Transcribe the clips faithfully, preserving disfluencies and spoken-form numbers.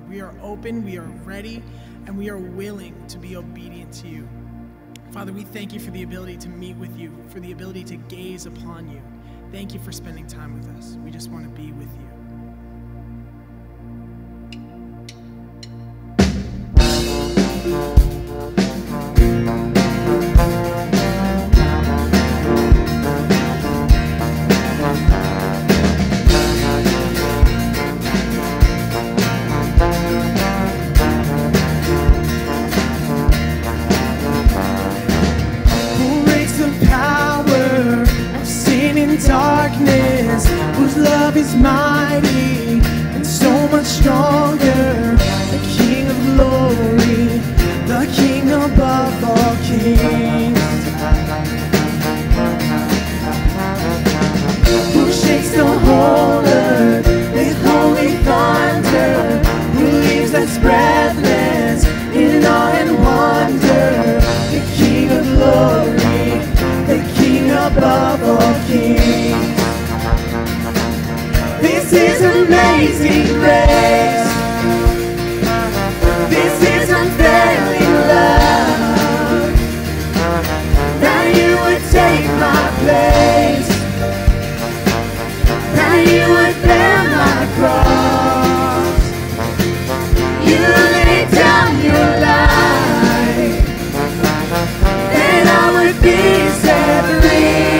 We are open, we are ready, and we are willing to be obedient to you. Father, we thank you for the ability to meet with you, for the ability to gaze upon you. Thank you for spending time with us. We just want to be with you. Darkness, whose love is mighty and so much stronger. The King of glory, the King above all kings, who shakes the whole earth with holy thunder, who leaves us breathless in awe and wonder. The King of glory, the King above all kings. This is amazing grace. This is unfailing love, that you would take my place, that you would bear my cross. You laid down your life, that I would be set free.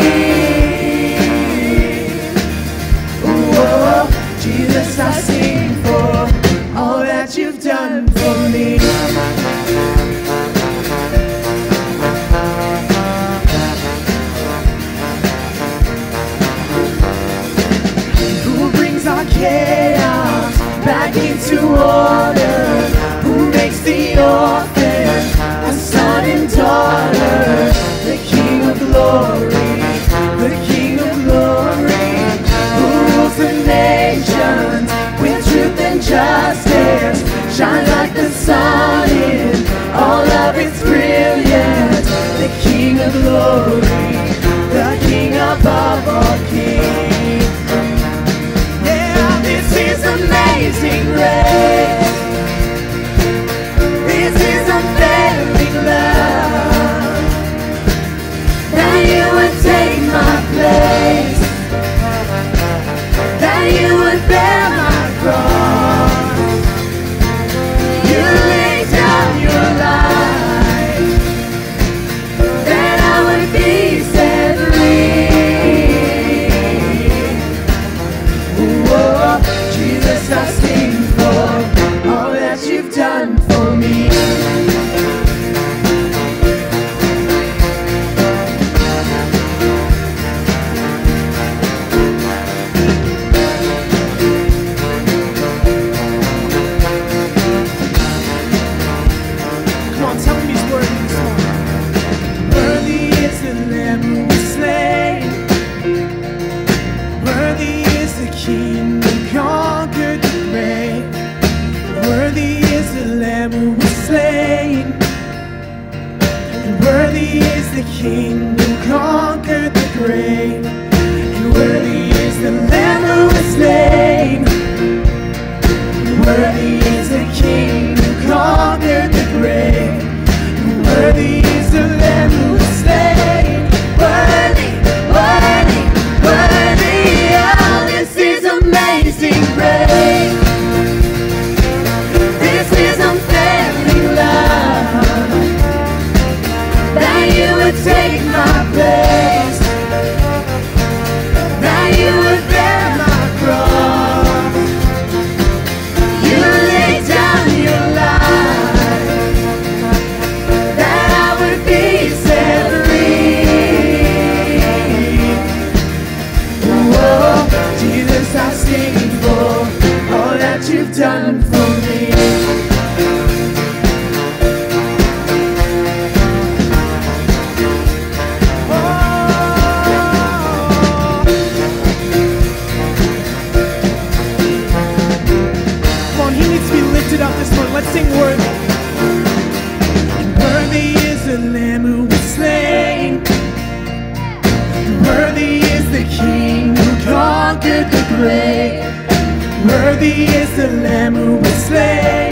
Jesus, I sing for all that you've done for me. Who brings our chaos back into order? Who makes the orphan a son and daughter? The King of glory, the King of glory, who rules the nations with truth and justice, shine like the sun in all of its brilliance. The King of glory, the King above all kings. Yeah, this is amazing grace. This is unfailing love, that you would take my place, that you would bear my cross. You laid down your life, that I would be set free. Whoa, Jesus, I sing for all that you've done for me. The King who conquered the grave, and worthy is the Lamb who was slain, and worthy is the King who conquered the grave, and worthy is the Lamb who was slain. Worthy, worthy, worthy, oh, this is amazing grace. This is unfailing love, that you would take my place, that you would bear my cross. You laid down your life, that I would be set free. Whoa, Jesus, I sing for all that you've done for me. Up this morning. Let's sing worthy. And worthy is the Lamb who was slain. And worthy is the King who conquered the grave. Worthy is the Lamb who was slain.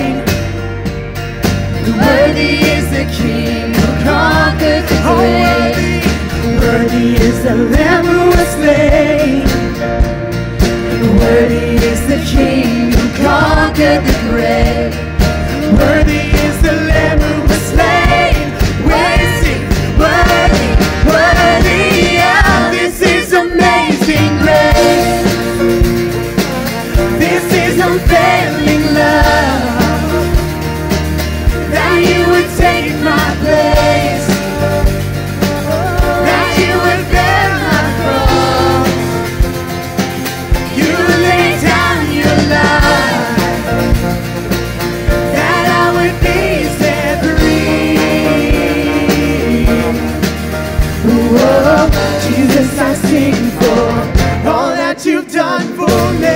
conquered the grave. Worthy is the Lamb who was slain. Wasting, worthy, worthy. Yeah, this is amazing grace. This is unfailing love. That you would take my place. That you would bear my cross. You lay down your life. That I would be set free. Whoa, Jesus, I sing for all that you've done for me.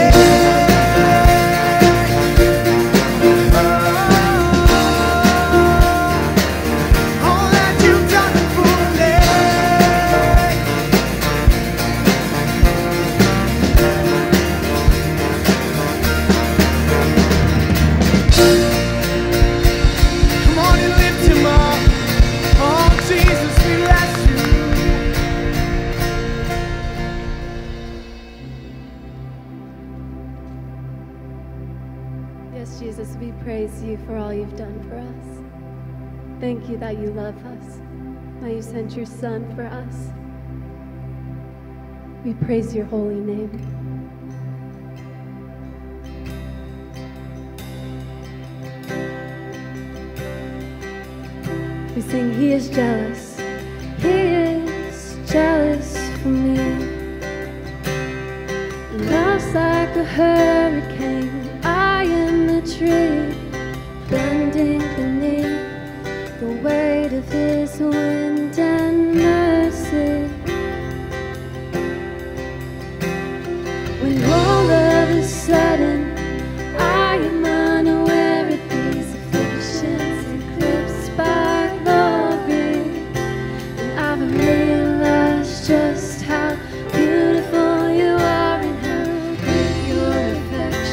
Jesus, we praise you for all you've done for us. Thank you that you love us, that you sent your Son for us. We praise your holy name. We sing, He is jealous, He is jealous for me. Love's like a hurricane, I am the tree, bending beneath the weight of His wind and mercy. When all of a sudden I am unaware of these afflictions eclipsed by glory, and I've realized just how beautiful you are and how great your affection.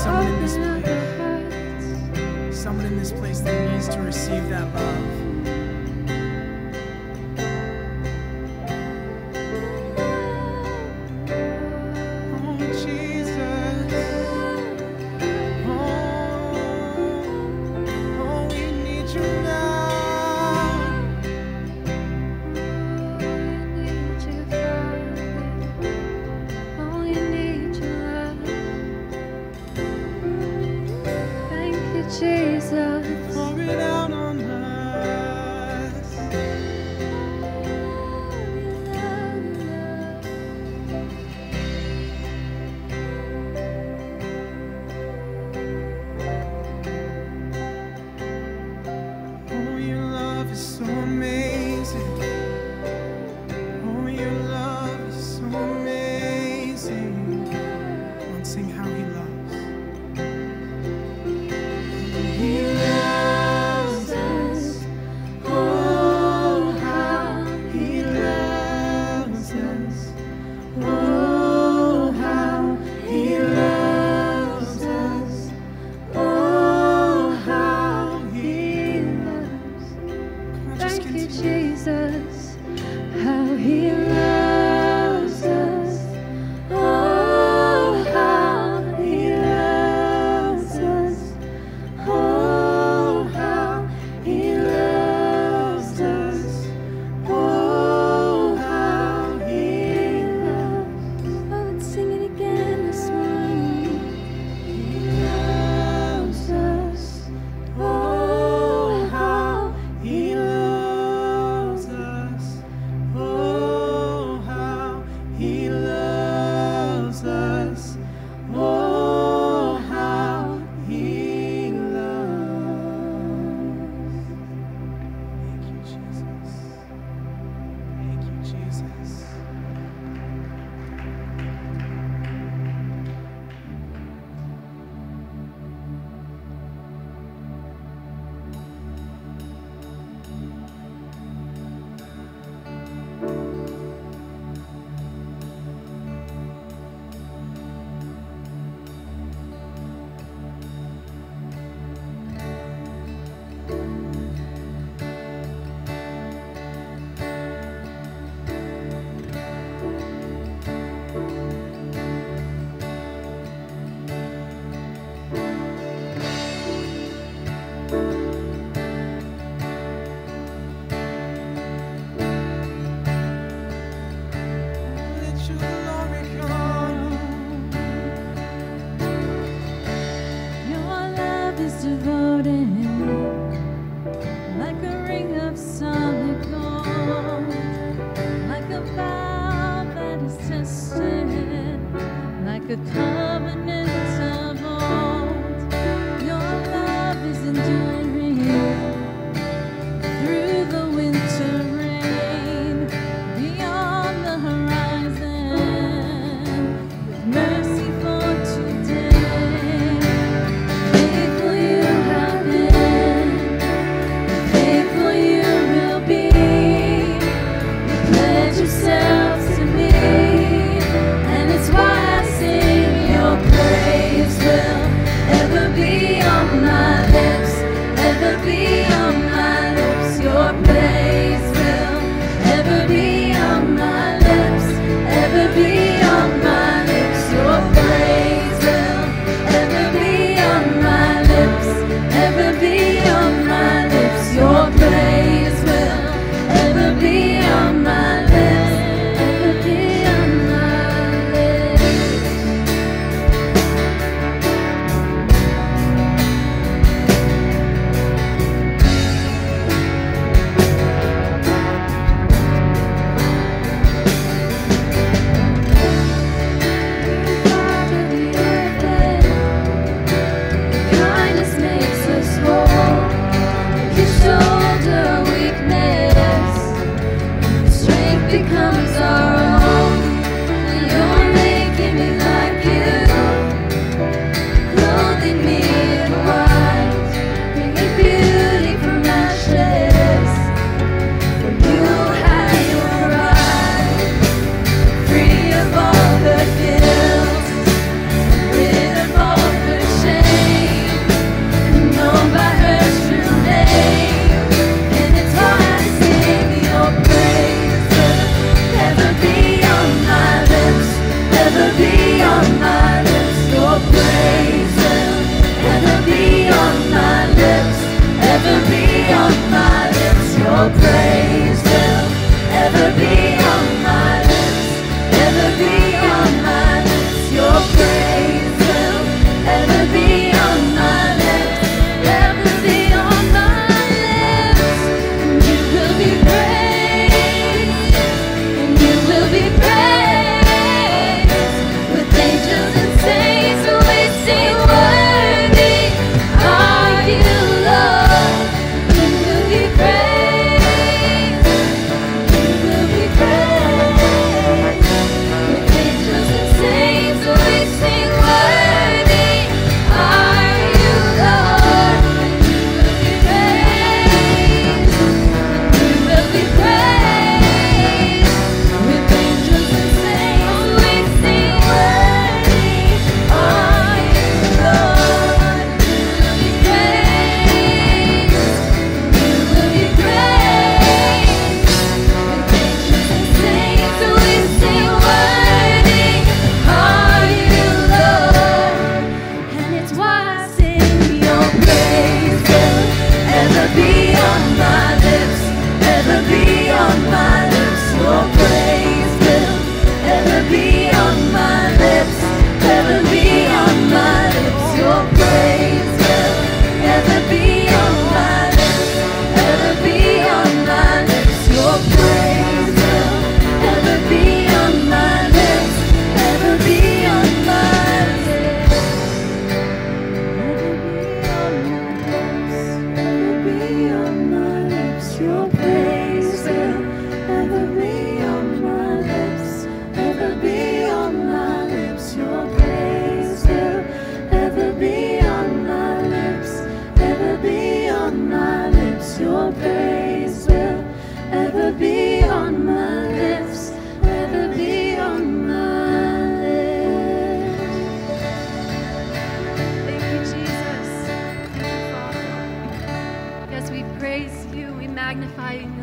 someone in this place, someone in this place that needs to receive that love. Yourself to me, and it's why I sing your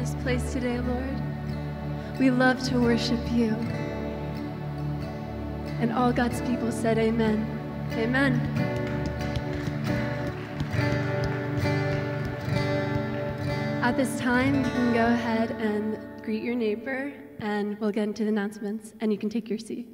this place today, Lord. We love to worship you. And all God's people said amen. Amen. At this time, you can go ahead and greet your neighbor, and we'll get into the announcements, and you can take your seat.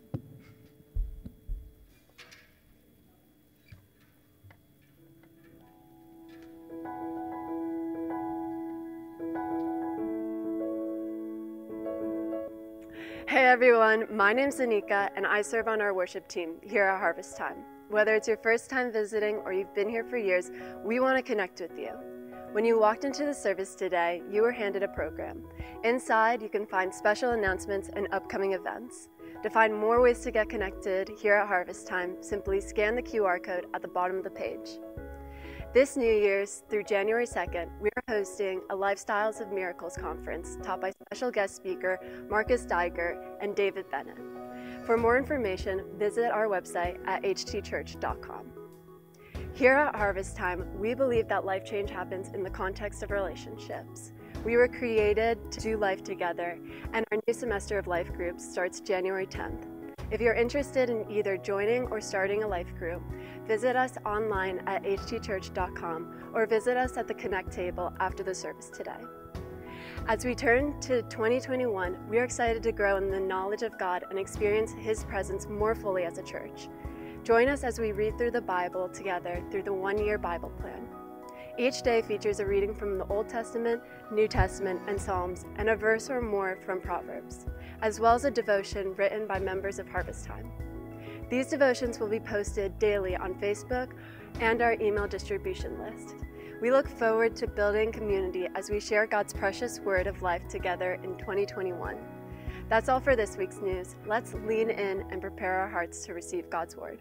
Hey everyone, my name's Anika and I serve on our worship team here at Harvest Time. Whether it's your first time visiting or you've been here for years, we want to connect with you. When you walked into the service today, you were handed a program. Inside, you can find special announcements and upcoming events. To find more ways to get connected here at Harvest Time, simply scan the Q R code at the bottom of the page. This New Year's through January second, we are hosting a Lifestyles of Miracles conference taught by special guest speaker Marcus Deiger and David Bennett. For more information, visit our website at h t church dot com. Here at Harvest Time, we believe that life change happens in the context of relationships. We were created to do life together, and our new semester of life groups starts January tenth. If you're interested in either joining or starting a life group, visit us online at h t church dot com or visit us at the Connect table after the service today. As we turn to twenty twenty-one, we are excited to grow in the knowledge of God and experience His presence more fully as a church. Join us as we read through the Bible together through the one-year Bible plan. Each day features a reading from the Old Testament, New Testament, and Psalms, and a verse or more from Proverbs, as well as a devotion written by members of Harvest Time. These devotions will be posted daily on Facebook and our email distribution list. We look forward to building community as we share God's precious word of life together in twenty twenty-one. That's all for this week's news. Let's lean in and prepare our hearts to receive God's word.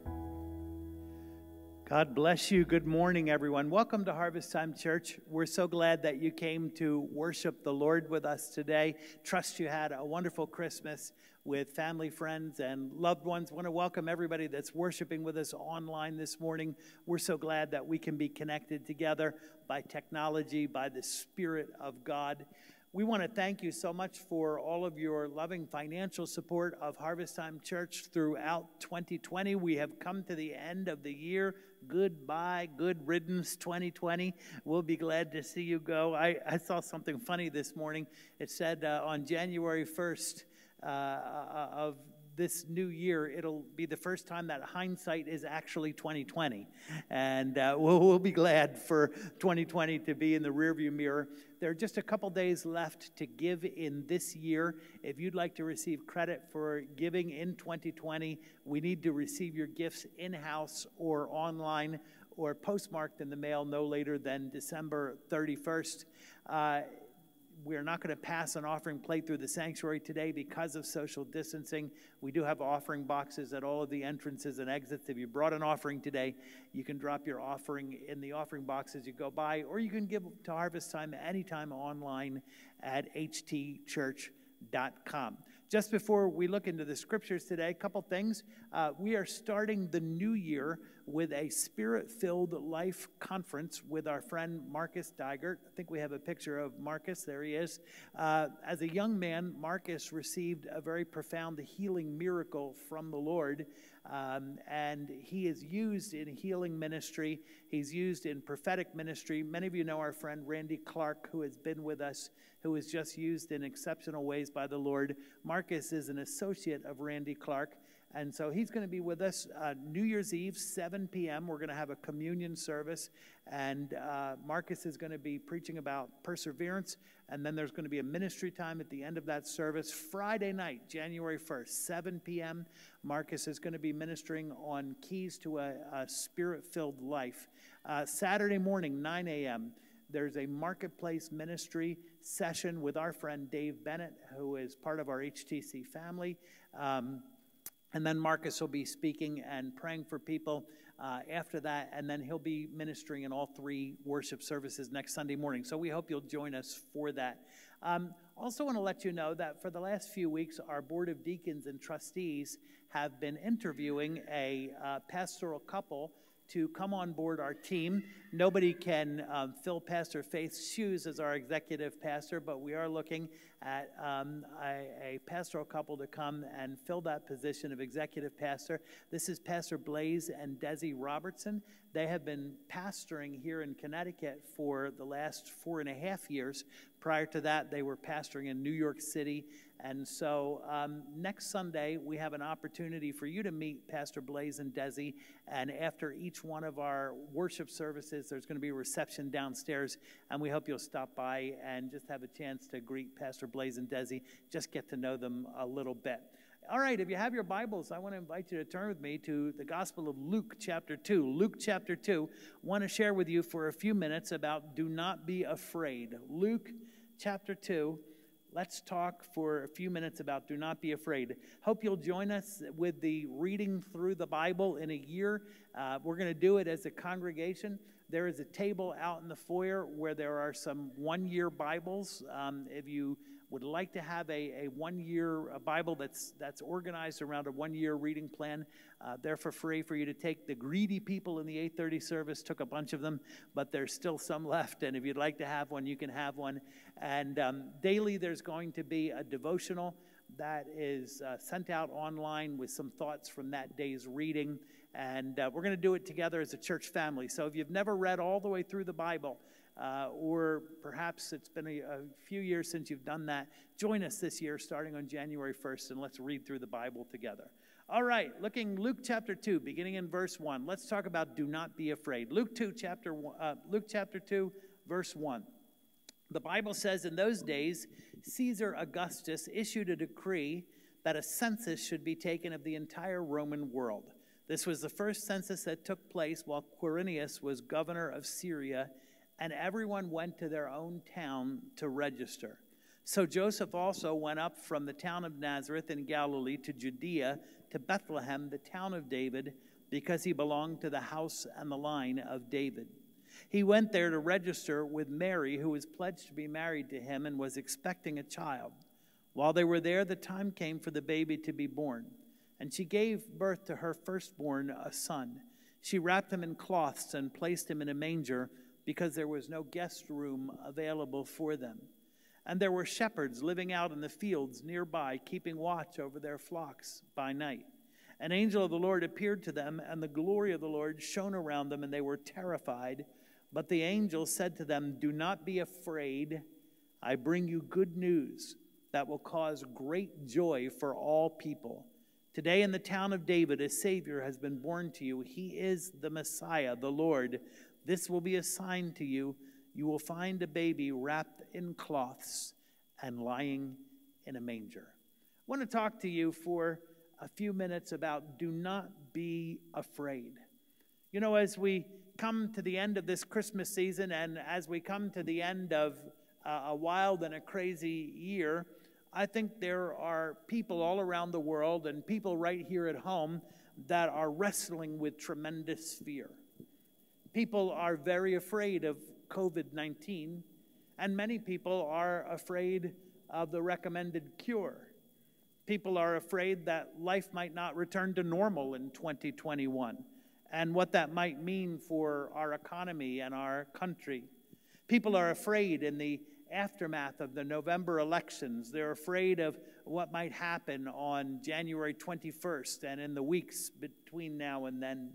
God bless you. Good morning, everyone. Welcome to Harvest Time Church. We're so glad that you came to worship the Lord with us today. Trust you had a wonderful Christmas with family, friends, and loved ones. Want to welcome everybody that's worshiping with us online this morning. We're so glad that we can be connected together by technology, by the Spirit of God. We want to thank you so much for all of your loving financial support of Harvest Time Church throughout twenty twenty. We have come to the end of the year. Goodbye, good riddance twenty twenty. We'll be glad to see you go. I, I saw something funny this morning. It said uh, on January first uh, of this new year, it'll be the first time that hindsight is actually twenty twenty. And uh, we'll, we'll be glad for twenty twenty to be in the rearview mirror. There are just a couple days left to give in this year. If you'd like to receive credit for giving in twenty twenty, we need to receive your gifts in-house or online or postmarked in the mail no later than December thirty-first. Uh, We're not going to pass an offering plate through the sanctuary today because of social distancing. We do have offering boxes at all of the entrances and exits. If you brought an offering today, you can drop your offering in the offering box as you go by, or you can give to Harvest Time anytime online at h t church dot com. Just before we look into the scriptures today, a couple things. Uh, we are starting the new year with a Spirit-Filled Life Conference with our friend Marcus Deiger. I think we have a picture of Marcus. There he is. Uh, as a young man, Marcus received a very profound healing miracle from the Lord, um, and he is used in healing ministry. He's used in prophetic ministry. Many of you know our friend Randy Clark, who has been with us, who is just used in exceptional ways by the Lord. Marcus is an associate of Randy Clark. And so he's going to be with us uh, New Year's Eve, seven p.m. We're going to have a communion service. And uh, Marcus is going to be preaching about perseverance. And then there's going to be a ministry time at the end of that service. Friday night, January first, seven p.m., Marcus is going to be ministering on keys to a, a Spirit-Filled life. Uh, Saturday morning, nine a.m., there's a marketplace ministry session with our friend Dave Bennett, who is part of our H T C family. Um, And then Marcus will be speaking and praying for people uh, after that, and then he'll be ministering in all three worship services next Sunday morning. So we hope you'll join us for that. Um, also want to let you know that for the last few weeks, our Board of Deacons and Trustees have been interviewing a uh, pastoral couple to come on board our team. Nobody can um, fill Pastor Faith's shoes as our executive pastor, but we are looking at um, a, a pastoral couple to come and fill that position of executive pastor. This is Pastor Blaze and Desi Robertson. They have been pastoring here in Connecticut for the last four and a half years. Prior to that, they were pastoring in New York City. And so um, next Sunday, we have an opportunity for you to meet Pastor Blaze and Desi. And after each one of our worship services, there's going to be a reception downstairs. And we hope you'll stop by and just have a chance to greet Pastor Blaze and Desi, just get to know them a little bit. All right, if you have your Bibles, I want to invite you to turn with me to the Gospel of Luke chapter two. Luke chapter two, I want to share with you for a few minutes about do not be afraid. Luke chapter two, let's talk for a few minutes about do not be afraid. Hope you'll join us with the reading through the Bible in a year. Uh, we're going to do it as a congregation. There is a table out in the foyer where there are some one-year Bibles. Um, if you would like to have a, a one-year Bible that's that's organized around a one-year reading plan, uh, they're for free for you to take. The greedy people in the eight thirty service took a bunch of them, but there's still some left, and if you'd like to have one, you can have one. And um, daily there's going to be a devotional that is uh, sent out online with some thoughts from that day's reading, and uh, we're going to do it together as a church family. So if you've never read all the way through the Bible, Uh, or perhaps it's been a, a few years since you've done that, join us this year starting on January first, and let's read through the Bible together. All right, looking Luke chapter two, beginning in verse one. Let's talk about do not be afraid. Luke two, chapter one, uh, Luke chapter two, verse one. The Bible says, in those days, Caesar Augustus issued a decree that a census should be taken of the entire Roman world. This was the first census that took place while Quirinius was governor of Syria, and everyone went to their own town to register. So Joseph also went up from the town of Nazareth in Galilee to Judea, to Bethlehem, the town of David, because he belonged to the house and the line of David. He went there to register with Mary, who was pledged to be married to him and was expecting a child. While they were there, the time came for the baby to be born, and she gave birth to her firstborn, a son. She wrapped him in cloths and placed him in a manger, because there was no guest room available for them. And there were shepherds living out in the fields nearby, keeping watch over their flocks by night. An angel of the Lord appeared to them, and the glory of the Lord shone around them, and they were terrified. But the angel said to them, "Do not be afraid. I bring you good news that will cause great joy for all people. Today in the town of David, a Savior has been born to you. He is the Messiah, the Lord. This will be a sign to you. You will find a baby wrapped in cloths and lying in a manger." I want to talk to you for a few minutes about do not be afraid. You know, as we come to the end of this Christmas season, and as we come to the end of uh, a wild and a crazy year, I think there are people all around the world and people right here at home that are wrestling with tremendous fear. People are very afraid of COVID nineteen, and many people are afraid of the recommended cure. People are afraid that life might not return to normal in twenty twenty-one, and what that might mean for our economy and our country. People are afraid in the aftermath of the November elections. They're afraid of what might happen on January twenty-first and in the weeks between now and then.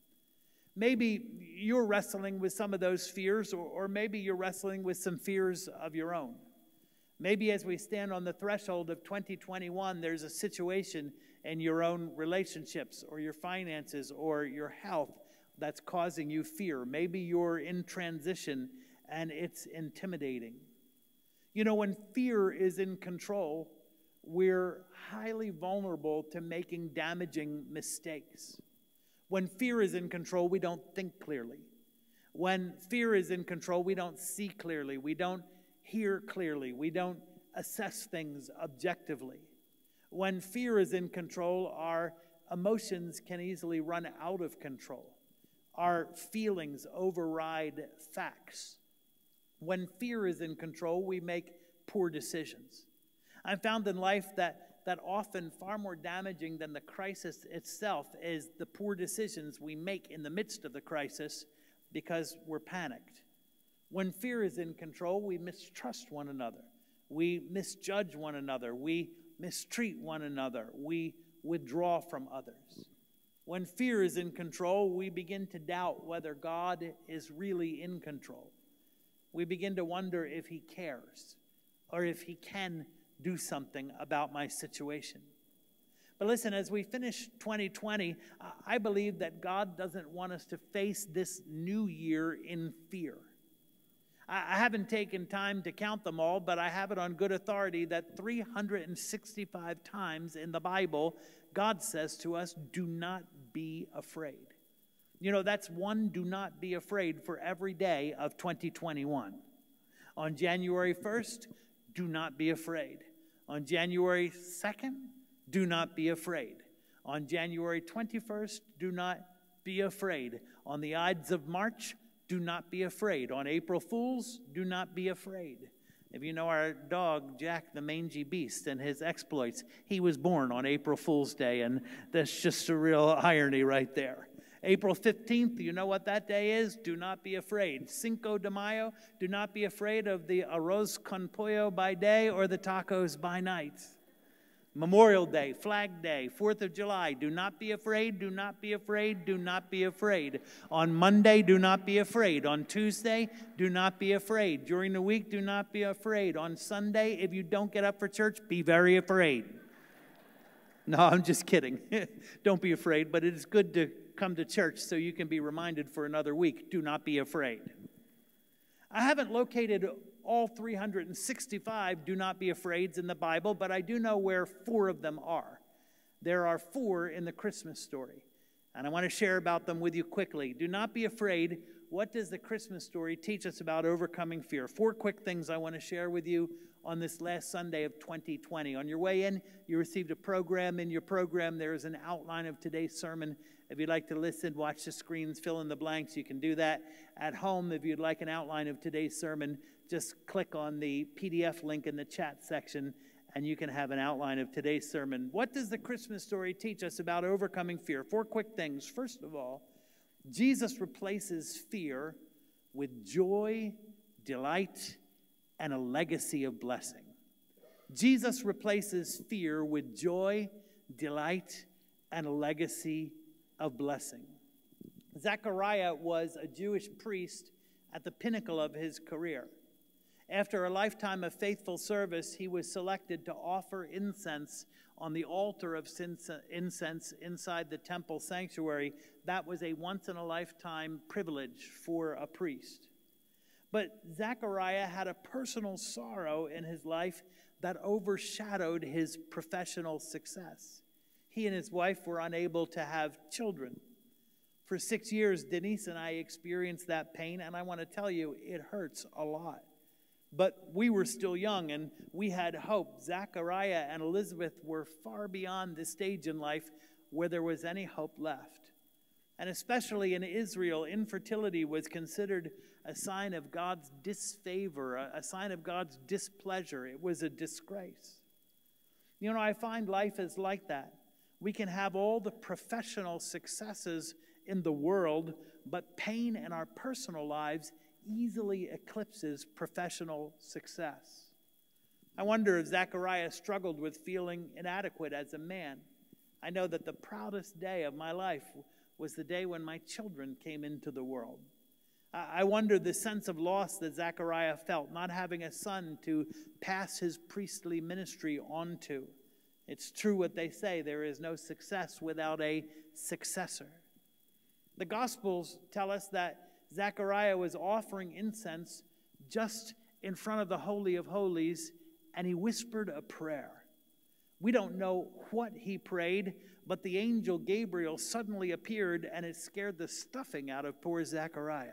Maybe you're wrestling with some of those fears, or, or maybe you're wrestling with some fears of your own. Maybe as we stand on the threshold of twenty twenty-one, there's a situation in your own relationships or your finances or your health that's causing you fear. Maybe you're in transition and it's intimidating. You know, when fear is in control, we're highly vulnerable to making damaging mistakes. When fear is in control, we don't think clearly. When fear is in control, we don't see clearly. We don't hear clearly. We don't assess things objectively. When fear is in control, our emotions can easily run out of control. Our feelings override facts. When fear is in control, we make poor decisions. I've found in life that that often far more damaging than the crisis itself is the poor decisions we make in the midst of the crisis because we're panicked. When fear is in control, we mistrust one another. We misjudge one another. We mistreat one another. We withdraw from others. When fear is in control, we begin to doubt whether God is really in control. We begin to wonder if he cares or if he can do something about my situation. But listen, as we finish twenty twenty, I believe that God doesn't want us to face this new year in fear. I haven't taken time to count them all, but I have it on good authority that three hundred sixty-five times in the Bible, God says to us, do not be afraid. You know, that's one do not be afraid for every day of twenty twenty-one. On January first, do not be afraid. On January second, do not be afraid. On January twenty-first, do not be afraid. On the Ides of March, do not be afraid. On April Fools, do not be afraid. If you know our dog, Jack the Mangy Beast, and his exploits, he was born on April Fool's Day, and that's just a real irony right there. April fifteenth, you know what that day is? Do not be afraid. Cinco de Mayo, do not be afraid of the arroz con pollo by day or the tacos by night. Memorial Day, Flag Day, fourth of July, do not be afraid, do not be afraid, do not be afraid. On Monday, do not be afraid. On Tuesday, do not be afraid. During the week, do not be afraid. On Sunday, if you don't get up for church, be very afraid. No, I'm just kidding. Don't be afraid, but it is good to come to church so you can be reminded for another week. Do not be afraid. I haven't located all three hundred sixty-five do not be afraids in the Bible, but I do know where four of them are. There are four in the Christmas story, and I want to share about them with you quickly. Do not be afraid. What does the Christmas story teach us about overcoming fear? Four quick things I want to share with you on this last Sunday of twenty twenty. On your way in, you received a program. In your program, there is an outline of today's sermon. If you'd like to listen, watch the screens, fill in the blanks, you can do that. At home, if you'd like an outline of today's sermon, just click on the P D F link in the chat section, and you can have an outline of today's sermon. What does the Christmas story teach us about overcoming fear? Four quick things. First of all, Jesus replaces fear with joy, delight, and a legacy of blessing. Jesus replaces fear with joy, delight, and a legacy of blessing. Zechariah was a Jewish priest at the pinnacle of his career. After a lifetime of faithful service, he was selected to offer incense on the altar of incense inside the temple sanctuary. That was a once-in-a-lifetime privilege for a priest. But Zechariah had a personal sorrow in his life that overshadowed his professional success. He and his wife were unable to have children. For six years, Denise and I experienced that pain, and I want to tell you, it hurts a lot. But we were still young, and we had hope. Zechariah and Elizabeth were far beyond the stage in life where there was any hope left. And especially in Israel, infertility was considered a sign of God's disfavor, a, a sign of God's displeasure. It was a disgrace. You know, I find life is like that. We can have all the professional successes in the world, but pain in our personal lives easily eclipses professional success. I wonder if Zechariah struggled with feeling inadequate as a man. I know that the proudest day of my life was the day when my children came into the world. I wonder the sense of loss that Zechariah felt, not having a son to pass his priestly ministry on to. It's true what they say, there is no success without a successor. The Gospels tell us that Zechariah was offering incense just in front of the Holy of Holies, and he whispered a prayer. We don't know what he prayed, but the angel Gabriel suddenly appeared, and it scared the stuffing out of poor Zechariah.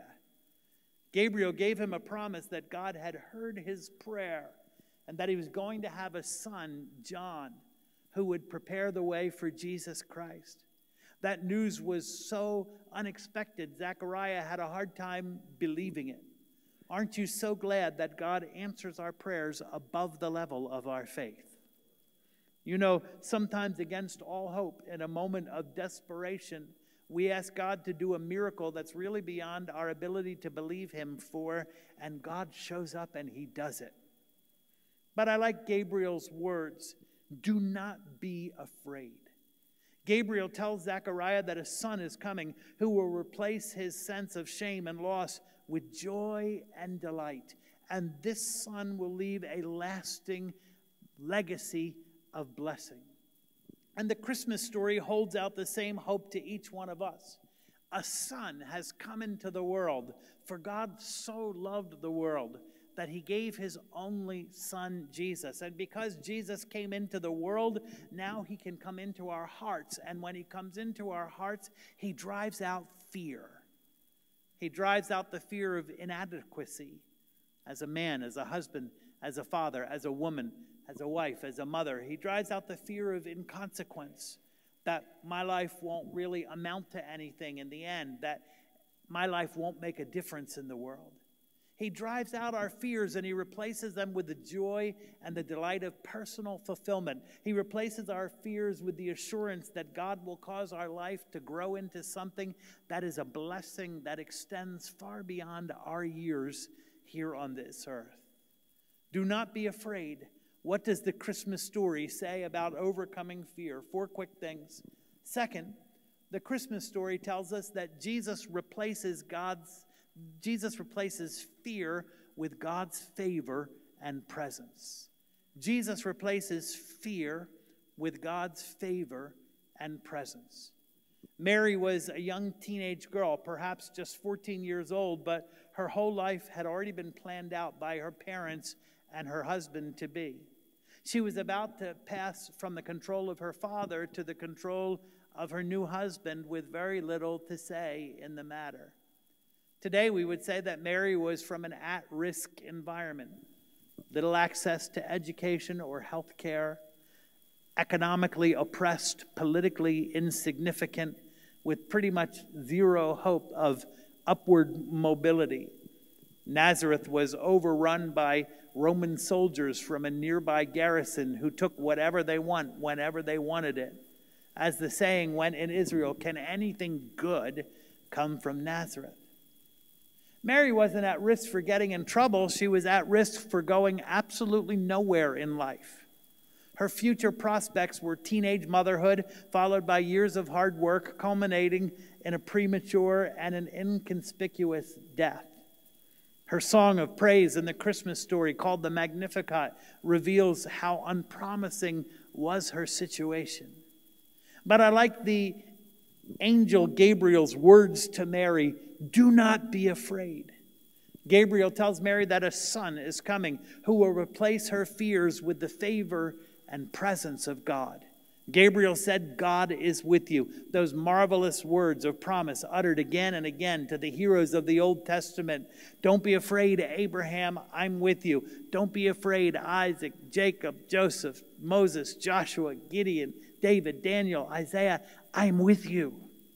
Gabriel gave him a promise that God had heard his prayer and that he was going to have a son, John, who would prepare the way for Jesus Christ. That news was so unexpected, Zechariah had a hard time believing it. Aren't you so glad that God answers our prayers above the level of our faith? You know, sometimes against all hope, in a moment of desperation, we ask God to do a miracle that's really beyond our ability to believe him for, and God shows up and he does it. But I like Gabriel's words, do not be afraid. Gabriel tells Zechariah that a son is coming who will replace his sense of shame and loss with joy and delight. And this son will leave a lasting legacy of blessing. And the Christmas story holds out the same hope to each one of us. A son has come into the world, for God so loved the world that he gave his only son, Jesus. And because Jesus came into the world, now he can come into our hearts. And when he comes into our hearts, he drives out fear. He drives out the fear of inadequacy as a man, as a husband, as a father, as a woman, as a wife, as a mother. He drives out the fear of inconsequence, that my life won't really amount to anything in the end, that my life won't make a difference in the world. He drives out our fears and he replaces them with the joy and the delight of personal fulfillment. He replaces our fears with the assurance that God will cause our life to grow into something that is a blessing that extends far beyond our years here on this earth. Do not be afraid. What does the Christmas story say about overcoming fear? Four quick things. Second, the Christmas story tells us that Jesus replaces God's Jesus replaces fear with God's favor and presence. Jesus replaces fear with God's favor and presence. Mary was a young teenage girl, perhaps just fourteen years old, but her whole life had already been planned out by her parents and her husband-to-be. She was about to pass from the control of her father to the control of her new husband with very little to say in the matter. Today, we would say that Mary was from an at-risk environment. Little access to education or health care, economically oppressed, politically insignificant, with pretty much zero hope of upward mobility. Nazareth was overrun by Roman soldiers from a nearby garrison who took whatever they want whenever they wanted it. As the saying went in Israel, can anything good come from Nazareth? Mary wasn't at risk for getting in trouble. She was at risk for going absolutely nowhere in life. Her future prospects were teenage motherhood, followed by years of hard work, culminating in a premature and an inconspicuous death. Her song of praise in the Christmas story, called the Magnificat, reveals how unpromising was her situation. But I like the angel Gabriel's words to Mary, do not be afraid. Gabriel tells Mary that a son is coming who will replace her fears with the favor and presence of God. Gabriel said, God is with you. Those marvelous words of promise uttered again and again to the heroes of the Old Testament. Don't be afraid, Abraham, I'm with you. Don't be afraid, Isaac, Jacob, Joseph, Moses, Joshua, Gideon, David, Daniel, Isaiah, I'm with you.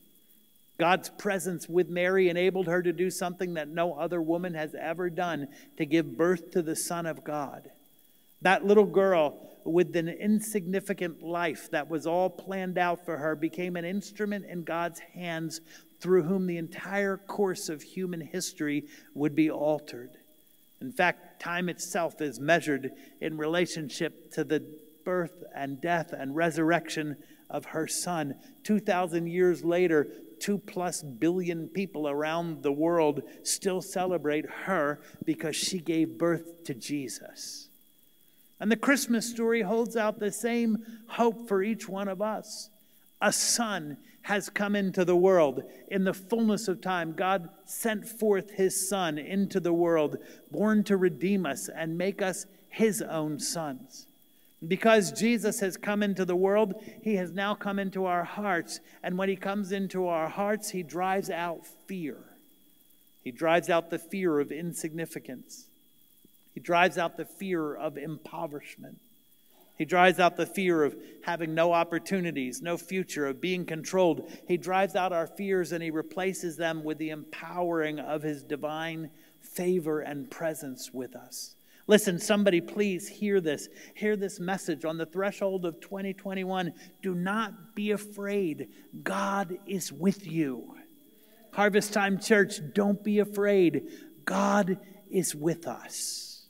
God's presence with Mary enabled her to do something that no other woman has ever done, to give birth to the Son of God. That little girl with an insignificant life that was all planned out for her became an instrument in God's hands through whom the entire course of human history would be altered. In fact, time itself is measured in relationship to the birth and death and resurrection of her Son. two thousand years later, two plus billion people around the world still celebrate her because she gave birth to Jesus. And the Christmas story holds out the same hope for each one of us. A son has come into the world. In the fullness of time, God sent forth his Son into the world, born to redeem us and make us his own sons. Because Jesus has come into the world, he has now come into our hearts. And when he comes into our hearts, he drives out fear. He drives out the fear of insignificance. He drives out the fear of impoverishment. He drives out the fear of having no opportunities, no future, of being controlled. He drives out our fears and he replaces them with the empowering of his divine favor and presence with us. Listen, somebody please hear this. Hear this message on the threshold of twenty twenty-one. Do not be afraid. God is with you. Harvest Time Church, don't be afraid. God is with us.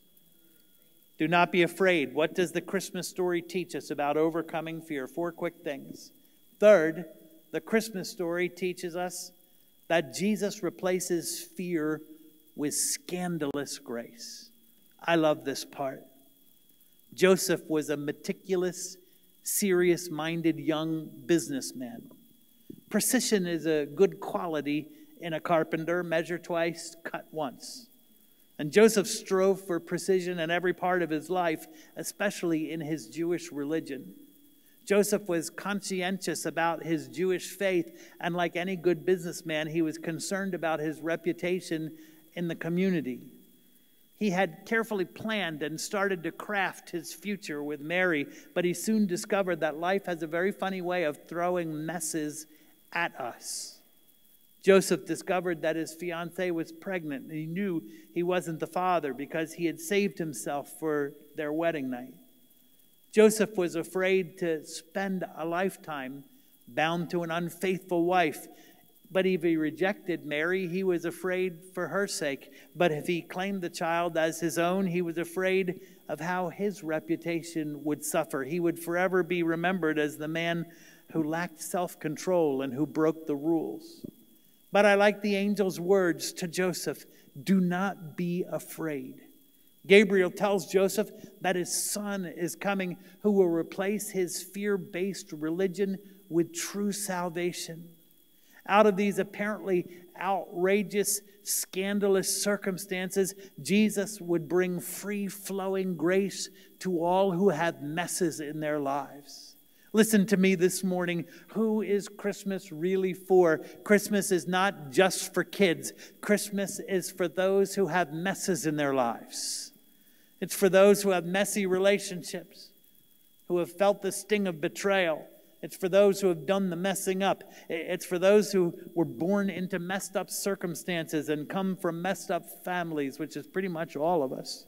Do not be afraid. What does the Christmas story teach us about overcoming fear? Four quick things. Third, the Christmas story teaches us that Jesus replaces fear with scandalous grace. I love this part. Joseph was a meticulous, serious-minded young businessman. Precision is a good quality in a carpenter. Measure twice, cut once. And Joseph strove for precision in every part of his life, especially in his Jewish religion. Joseph was conscientious about his Jewish faith, and like any good businessman, he was concerned about his reputation in the community. He had carefully planned and started to craft his future with Mary, but he soon discovered that life has a very funny way of throwing messes at us. Joseph discovered that his fiancée was pregnant, and he knew he wasn't the father because he had saved himself for their wedding night. Joseph was afraid to spend a lifetime bound to an unfaithful wife. But if he rejected Mary, he was afraid for her sake. But if he claimed the child as his own, he was afraid of how his reputation would suffer. He would forever be remembered as the man who lacked self-control and who broke the rules. But I like the angel's words to Joseph, do not be afraid. Gabriel tells Joseph that his son is coming who will replace his fear-based religion with true salvation. Out of these apparently outrageous, scandalous circumstances, Jesus would bring free-flowing grace to all who have messes in their lives. Listen to me this morning. Who is Christmas really for? Christmas is not just for kids. Christmas is for those who have messes in their lives. It's for those who have messy relationships, who have felt the sting of betrayal. It's for those who have done the messing up. It's for those who were born into messed up circumstances and come from messed up families, which is pretty much all of us.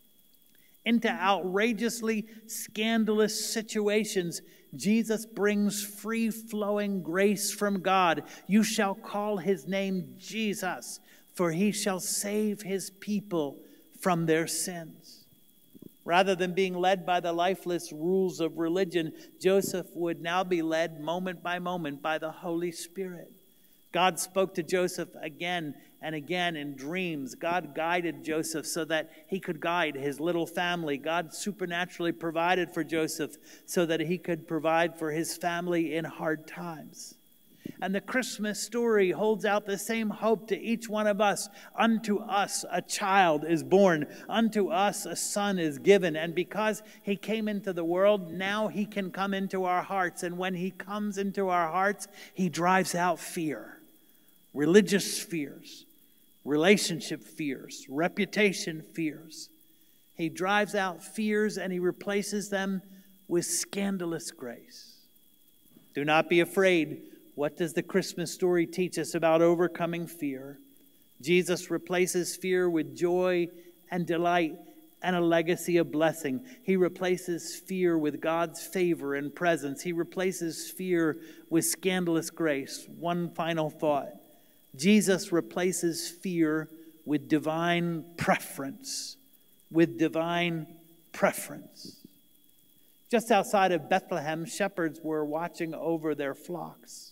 Into outrageously scandalous situations, Jesus brings free-flowing grace from God. You shall call his name Jesus, for he shall save his people from their sins. Rather than being led by the lifeless rules of religion, Joseph would now be led moment by moment by the Holy Spirit. God spoke to Joseph again and again in dreams. God guided Joseph so that he could guide his little family. God supernaturally provided for Joseph so that he could provide for his family in hard times. And the Christmas story holds out the same hope to each one of us. Unto us a child is born. Unto us a son is given. And because he came into the world, now he can come into our hearts. And when he comes into our hearts, he drives out fear. Religious fears, relationship fears, reputation fears. He drives out fears and he replaces them with scandalous grace. Do not be afraid. What does the Christmas story teach us about overcoming fear? Jesus replaces fear with joy and delight and a legacy of blessing. He replaces fear with God's favor and presence. He replaces fear with scandalous grace. One final thought. Jesus replaces fear with divine preference. With divine preference. Just outside of Bethlehem, shepherds were watching over their flocks.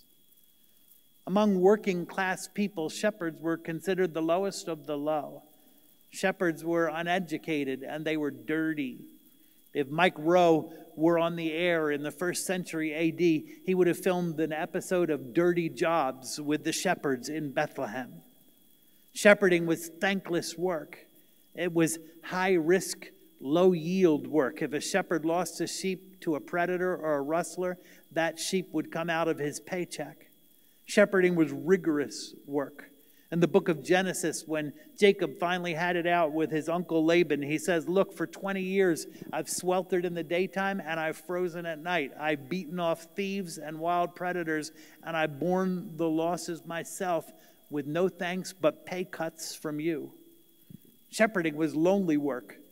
Among working class people, shepherds were considered the lowest of the low. Shepherds were uneducated and they were dirty. If Mike Rowe were on the air in the first century A D, he would have filmed an episode of Dirty Jobs with the shepherds in Bethlehem. Shepherding was thankless work. It was high-risk, low-yield work. If a shepherd lost a sheep to a predator or a rustler, that sheep would come out of his paycheck. Shepherding was rigorous work. In the book of Genesis, when Jacob finally had it out with his uncle Laban, he says, look, for twenty years I've sweltered in the daytime and I've frozen at night. I've beaten off thieves and wild predators, and I've borne the losses myself with no thanks but pay cuts from you. Shepherding was lonely work.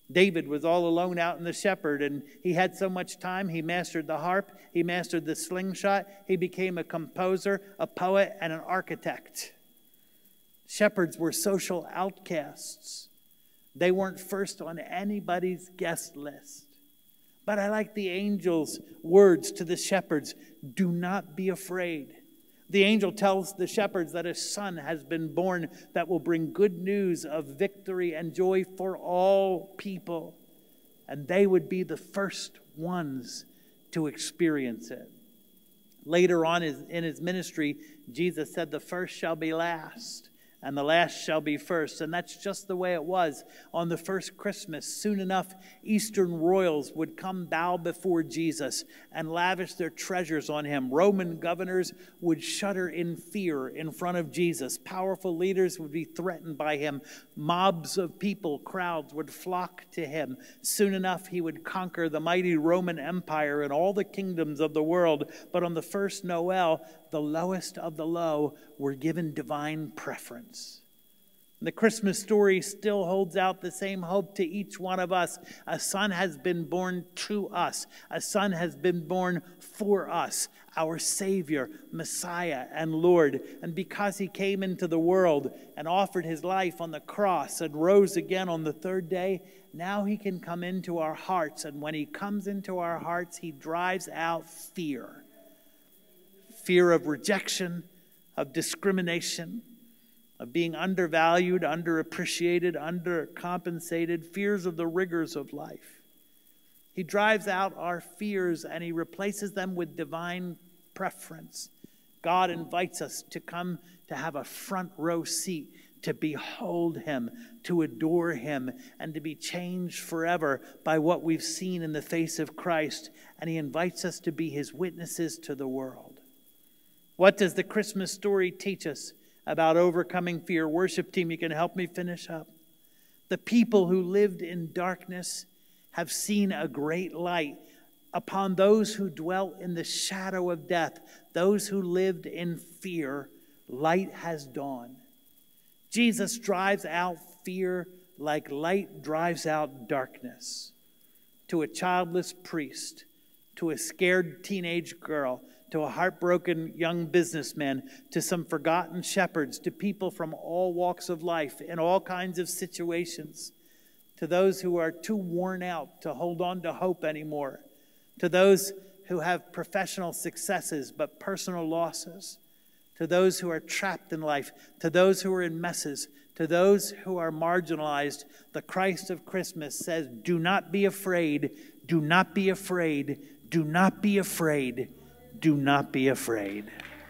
David was all alone out in the shepherd, and he had so much time. He mastered the harp. He mastered the slingshot. He became a composer, a poet, and an architect. Shepherds were social outcasts. They weren't first on anybody's guest list. But I like the angel's words to the shepherds. Do not be afraid. The angel tells the shepherds that a son has been born that will bring good news of victory and joy for all people. And they would be the first ones to experience it. Later on in his ministry, Jesus said, the first shall be last, and the last shall be first. And that's just the way it was on the first Christmas. Soon enough, Eastern royals would come bow before Jesus and lavish their treasures on him. Roman governors would shudder in fear in front of Jesus. Powerful leaders would be threatened by him. Mobs of people, crowds would flock to him. Soon enough, he would conquer the mighty Roman Empire and all the kingdoms of the world. But on the first Noel, the lowest of the low were given divine preference. The Christmas story still holds out the same hope to each one of us. A son has been born to us. A son has been born for us, our Savior, Messiah, and Lord. And because he came into the world and offered his life on the cross and rose again on the third day, now he can come into our hearts. And when he comes into our hearts, he drives out fear. Fear of rejection, of discrimination, of being undervalued, underappreciated, undercompensated, fears of the rigors of life. He drives out our fears and he replaces them with divine preference. God invites us to come to have a front row seat, to behold him, to adore him, and to be changed forever by what we've seen in the face of Christ. And he invites us to be his witnesses to the world. What does the Christmas story teach us about overcoming fear? Worship team, you can help me finish up. The people who lived in darkness have seen a great light. Upon those who dwelt in the shadow of death, those who lived in fear, light has dawned. Jesus drives out fear like light drives out darkness. To a childless priest, to a scared teenage girl, to a heartbroken young businessman, to some forgotten shepherds, to people from all walks of life, in all kinds of situations, to those who are too worn out to hold on to hope anymore, to those who have professional successes but personal losses, to those who are trapped in life, to those who are in messes, to those who are marginalized. The Christ of Christmas says, do not be afraid, do not be afraid, do not be afraid. Do not be afraid.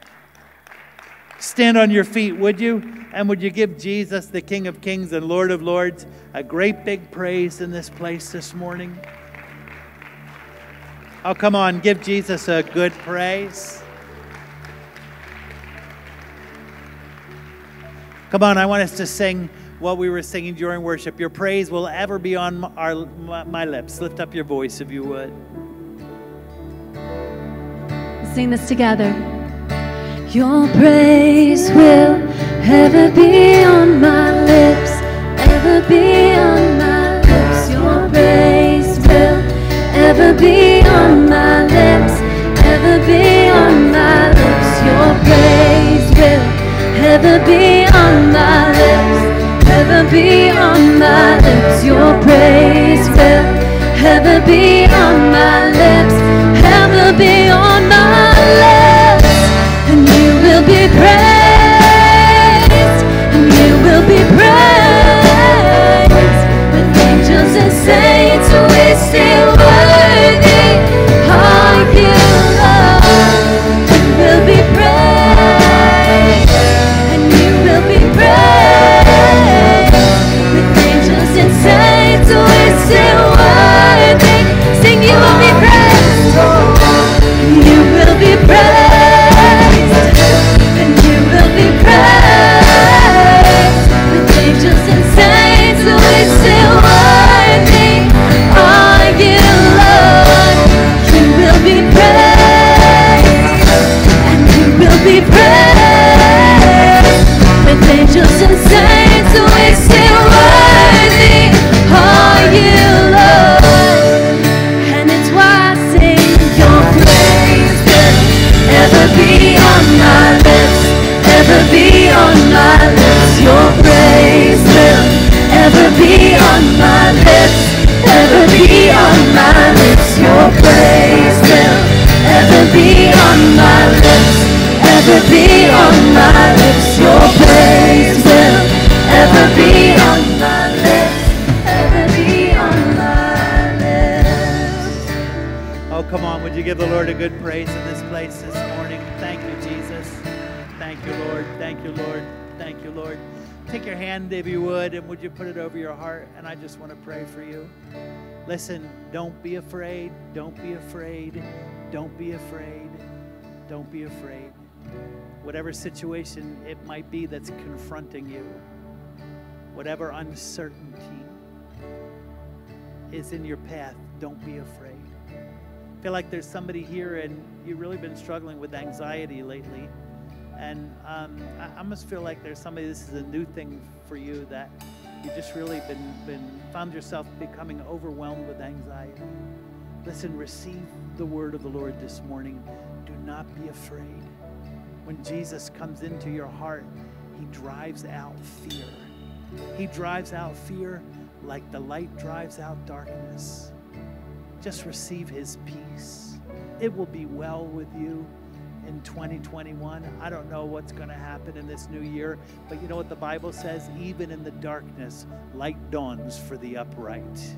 Stand on your feet, would you? And would you give Jesus, the King of Kings and Lord of Lords, a great big praise in this place this morning? Oh, come on, give Jesus a good praise. Come on, I want us to sing what we were singing during worship. Your praise will ever be on our, my lips. Lift up your voice if you would. Sing this together. Your praise will ever be on my lips, ever be on my lips. Your praise will ever be on my lips, ever be on my lips. Your praise will ever be on my lips, ever be on my lips. Your praise will ever be on my lips, ever be on my lips. And you will be praised, and you will be praised. With angels and saints, we still worthy are you, Lord. You will be praised, and you will be praised. With angels and saints, we still worthy. Sing, you will be praised, you will be praised. praise in this place this morning. Thank you, Jesus. Thank you, Lord. Thank you, Lord. Thank you, Lord. Take your hand, if you would, and would you put it over your heart? And I just want to pray for you. Listen, don't be afraid. Don't be afraid. Don't be afraid. Don't be afraid. Whatever situation it might be that's confronting you, whatever uncertainty is in your path, don't be afraid. I feel like there's somebody here and you've really been struggling with anxiety lately. And um, I almost feel like there's somebody, this is a new thing for you, that you just really been, been found yourself becoming overwhelmed with anxiety. Listen, receive the word of the Lord this morning. Do not be afraid. When Jesus comes into your heart, he drives out fear. He drives out fear like the light drives out darkness. Just receive his peace. It will be well with you in twenty twenty-one. I don't know what's going to happen in this new year, but you know what the Bible says? Even in the darkness, light dawns for the upright.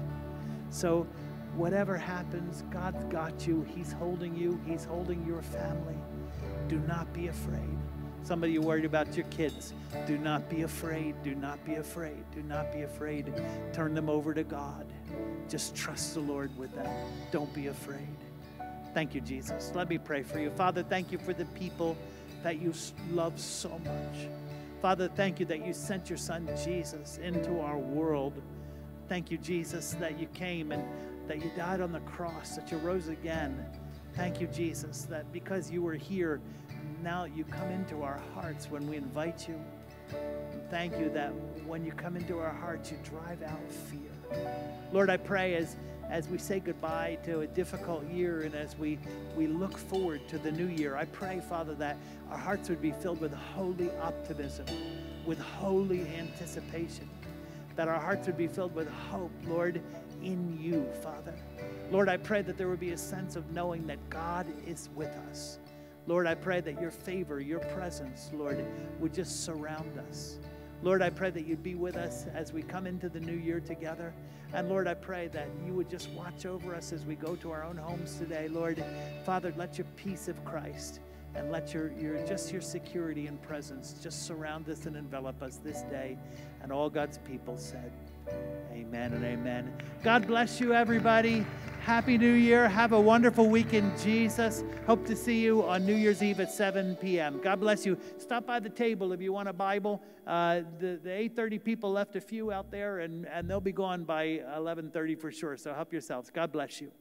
So whatever happens, God's got you. He's holding you. He's holding your family. Do not be afraid. Some of you worried about your kids. Do not be afraid. Do not be afraid. Do not be afraid. Turn them over to God. Just trust the Lord with them. Don't be afraid. Thank you, Jesus. Let me pray for you. Father, thank you for the people that you love so much. Father, thank you that you sent your son Jesus into our world. Thank you, Jesus, that you came and that you died on the cross, that you rose again. Thank you, Jesus, that because you were here, now you come into our hearts when we invite you. And thank you that when you come into our hearts, you drive out fear. Lord, I pray as, as we say goodbye to a difficult year and as we, we look forward to the new year, I pray, Father, that our hearts would be filled with holy optimism, with holy anticipation, that our hearts would be filled with hope, Lord, in you, Father. Lord, I pray that there would be a sense of knowing that God is with us. Lord, I pray that your favor, your presence, Lord, would just surround us. Lord, I pray that you'd be with us as we come into the new year together. And Lord, I pray that you would just watch over us as we go to our own homes today. Lord, Father, let your peace of Christ and let your, your just your security and presence just surround us and envelop us this day. And all God's people said, amen and amen. God bless you, everybody. Happy New Year. Have a wonderful week in Jesus. Hope to see you on New Year's Eve at seven p.m. God bless you. Stop by the table if you want a Bible. Uh, the the eight thirty people left a few out there, and, and they'll be gone by eleven thirty for sure. So help yourselves. God bless you.